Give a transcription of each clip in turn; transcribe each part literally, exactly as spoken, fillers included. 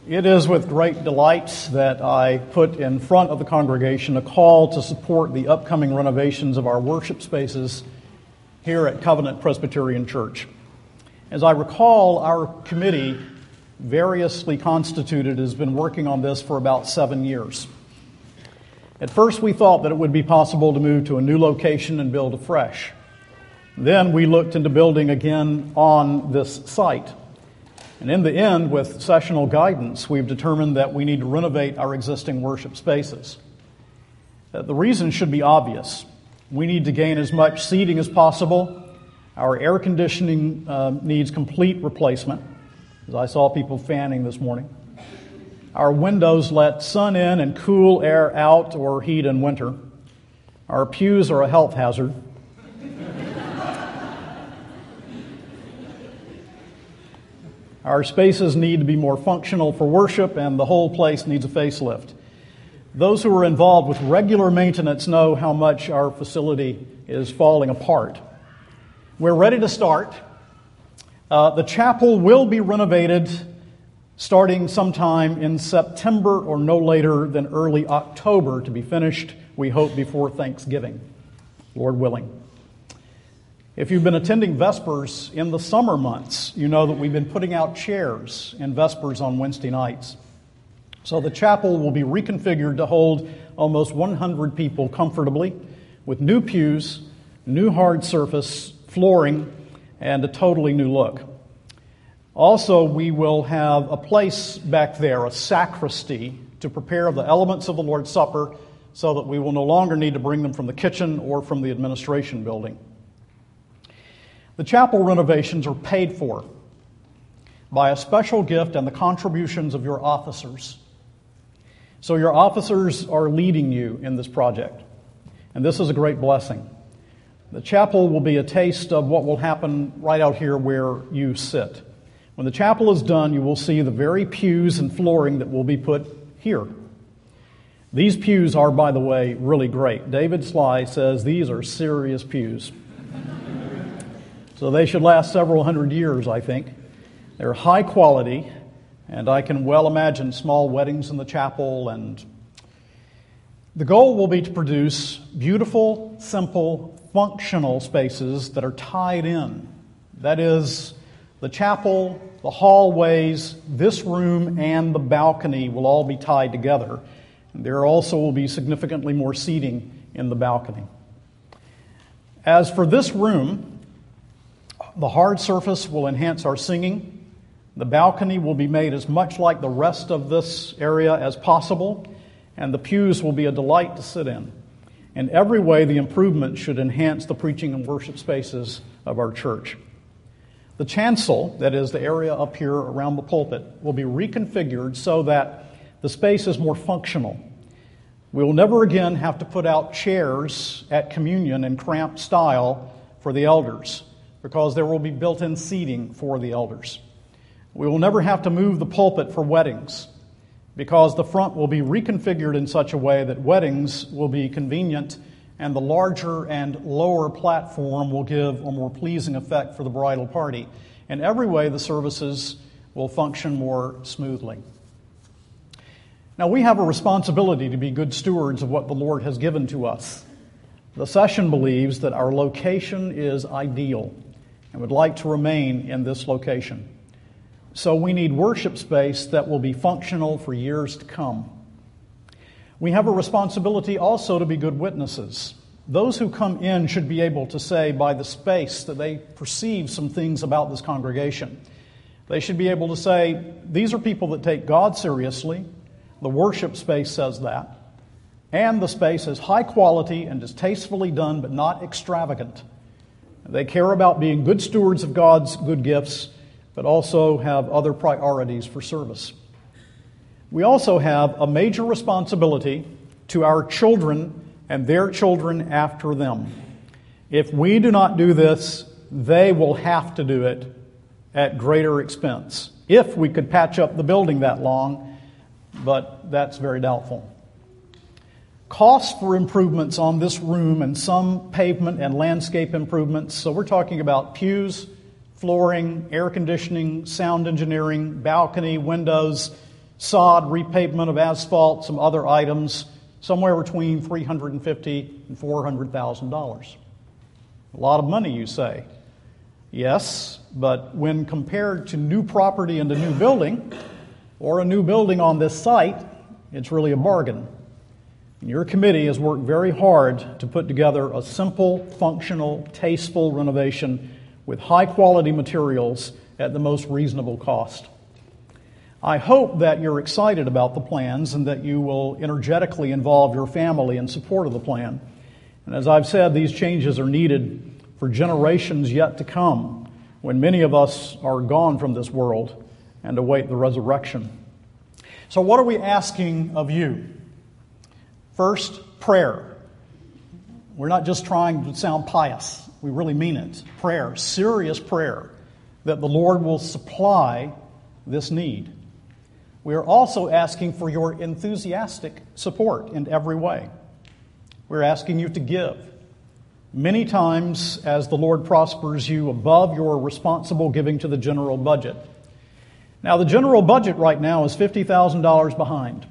It is with great delight that I put in front of the congregation a call to support the upcoming renovations of our worship spaces here at Covenant Presbyterian Church. As I recall, our committee, variously constituted, has been working on this for about seven years. At first, we thought that it would be possible to move to a new location and build afresh. Then we looked into building again on this site. And in the end, with sessional guidance, we've determined that we need to renovate our existing worship spaces. Uh, the reason should be obvious. We need to gain as much seating as possible. Our air conditioning uh, needs complete replacement, as I saw people fanning this morning. Our windows let sun in and cool air out or heat in winter. Our pews are a health hazard. Our spaces need to be more functional for worship, and the whole place needs a facelift. Those who are involved with regular maintenance know how much our facility is falling apart. We're ready to start. Uh, the chapel will be renovated starting sometime in September or no later than early October to be finished, we hope, before Thanksgiving, Lord willing. If you've been attending Vespers in the summer months, you know that we've been putting out chairs in Vespers on Wednesday nights. So the chapel will be reconfigured to hold almost one hundred people comfortably with new pews, new hard surface, flooring, and a totally new look. Also, we will have a place back there, a sacristy, to prepare the elements of the Lord's Supper so that we will no longer need to bring them from the kitchen or from the administration building. The chapel renovations are paid for by a special gift and the contributions of your officers. So your officers are leading you in this project, and this is a great blessing. The chapel will be a taste of what will happen right out here where you sit. When the chapel is done, you will see the very pews and flooring that will be put here. These pews are, by the way, really great. David Sly says these are serious pews. So they should last several hundred years, I think. They're high quality, and I can well imagine small weddings in the chapel. And the goal will be to produce beautiful, simple, functional spaces that are tied in. That is, the chapel, the hallways, this room, and the balcony will all be tied together. And there also will be significantly more seating in the balcony. As for this room, the hard surface will enhance our singing. The balcony will be made as much like the rest of this area as possible, and the pews will be a delight to sit in. In every way, the improvement should enhance the preaching and worship spaces of our church. The chancel, that is the area up here around the pulpit, will be reconfigured so that the space is more functional. We will never again have to put out chairs at communion in cramped style for the elders, because there will be built-in seating for the elders. We will never have to move the pulpit for weddings, because the front will be reconfigured in such a way that weddings will be convenient, and the larger and lower platform will give a more pleasing effect for the bridal party. In every way, the services will function more smoothly. Now, we have a responsibility to be good stewards of what the Lord has given to us. The session believes that our location is ideal and would like to remain in this location. So we need worship space that will be functional for years to come. We have a responsibility also to be good witnesses. Those who come in should be able to say by the space that they perceive some things about this congregation. They should be able to say, these are people that take God seriously. The worship space says that. And the space is high quality and is tastefully done, but not extravagant. They care about being good stewards of God's good gifts, but also have other priorities for service. We also have a major responsibility to our children and their children after them. If we do not do this, they will have to do it at greater expense. If we could patch up the building that long, but that's very doubtful. Costs for improvements on this room and some pavement and landscape improvements. So we're talking about pews, flooring, air conditioning, sound engineering, balcony, windows, sod, repavement of asphalt, some other items, somewhere between three hundred fifty thousand dollars and four hundred thousand dollars. A lot of money, you say. Yes, but when compared to new property and a new building, or a new building on this site, it's really a bargain. And your committee has worked very hard to put together a simple, functional, tasteful renovation with high-quality materials at the most reasonable cost. I hope that you're excited about the plans and that you will energetically involve your family in support of the plan. And as I've said, these changes are needed for generations yet to come, when many of us are gone from this world and await the resurrection. So what are we asking of you? First, prayer. We're not just trying to sound pious. We really mean it. Prayer, serious prayer, that the Lord will supply this need. We are also asking for your enthusiastic support in every way. We're asking you to give. Many times, as the Lord prospers you above your responsible giving to the general budget. Now, the general budget right now is fifty thousand dollars behind.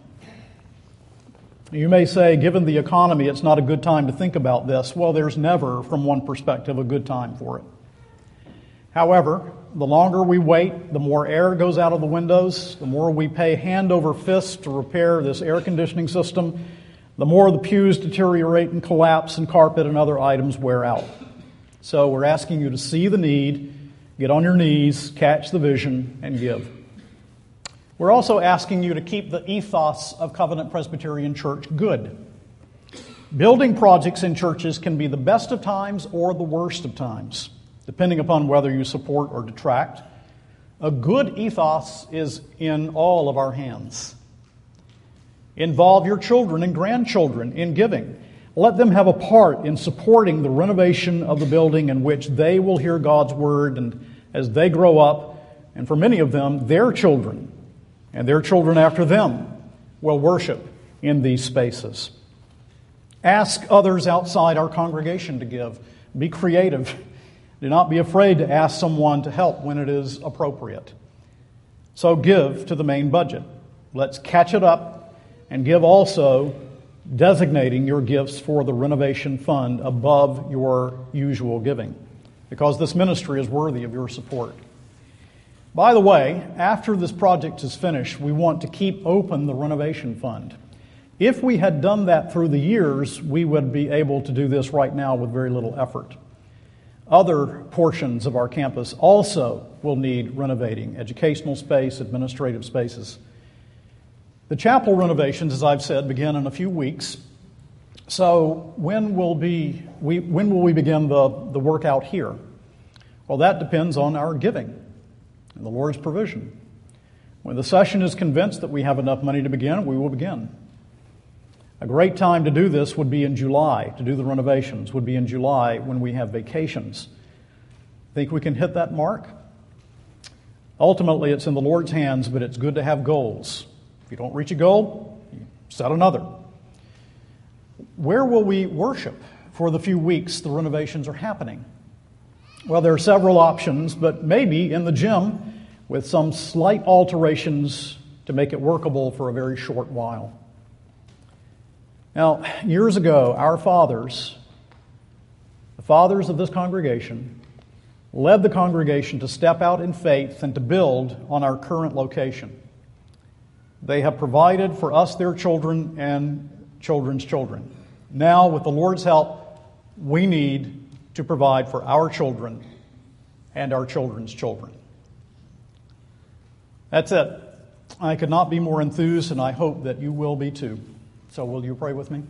You may say, given the economy, it's not a good time to think about this. Well, there's never, from one perspective, a good time for it. However, the longer we wait, the more air goes out of the windows, the more we pay hand over fist to repair this air conditioning system, the more the pews deteriorate and collapse and carpet and other items wear out. So we're asking you to see the need, get on your knees, catch the vision, and give. We're also asking you to keep the ethos of Covenant Presbyterian Church good. Building projects in churches can be the best of times or the worst of times, depending upon whether you support or detract. A good ethos is in all of our hands. Involve your children and grandchildren in giving. Let them have a part in supporting the renovation of the building in which they will hear God's word, and as they grow up, and for many of them, their children and their children after them will worship in these spaces. Ask others outside our congregation to give. Be creative. Do not be afraid to ask someone to help when it is appropriate. So give to the main budget. Let's catch it up and give also, designating your gifts for the renovation fund above your usual giving, because this ministry is worthy of your support. By the way, after this project is finished, we want to keep open the renovation fund. If we had done that through the years, we would be able to do this right now with very little effort. Other portions of our campus also will need renovating: educational space, administrative spaces. The chapel renovations, as I've said, begin in a few weeks. So when will be we when will we begin the, the work out here? Well, that depends on our giving and the Lord's provision. When the session is convinced that we have enough money to begin, we will begin. A great time to do this would be in July, to do the renovations, would be in July when we have vacations. Think we can hit that mark? Ultimately, it's in the Lord's hands, but it's good to have goals. If you don't reach a goal, you set another. Where will we worship for the few weeks the renovations are happening? Well, there are several options, but maybe in the gym with some slight alterations to make it workable for a very short while. Now, years ago, our fathers, the fathers of this congregation, led the congregation to step out in faith and to build on our current location. They have provided for us, their children, and children's children. Now, with the Lord's help, we need to provide for our children and our children's children. That's it. I could not be more enthused, and I hope that you will be too. So will you pray with me?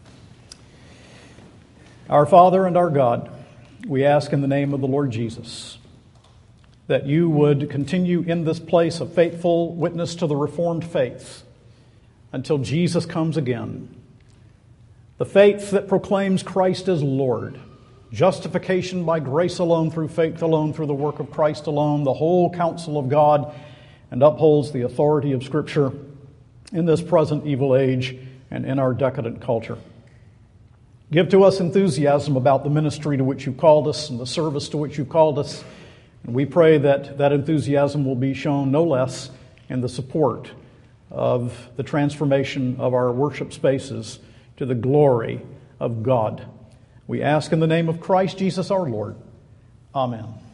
Our Father and our God, we ask in the name of the Lord Jesus that you would continue in this place a faithful witness to the Reformed faith until Jesus comes again. The faith that proclaims Christ as Lord, justification by grace alone, through faith alone, through the work of Christ alone, the whole counsel of God, and upholds the authority of Scripture in this present evil age and in our decadent culture. Give to us enthusiasm about the ministry to which you've called us and the service to which you've called us. And we pray that that enthusiasm will be shown no less in the support of the transformation of our worship spaces to the glory of God. We ask in the name of Christ Jesus our Lord. Amen.